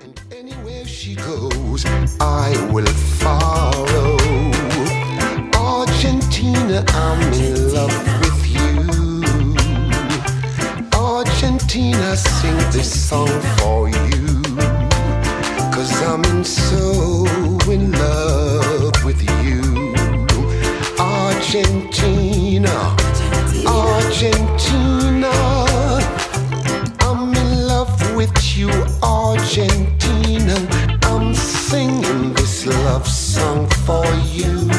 And anywhere she goes, I will follow. Argentina, I'm in love with you. Argentina, sing this song for you. 'Cause I'm so in love with you. Argentina, Argentina, I'm in love with you, Argentina. I'm singing this love song for you.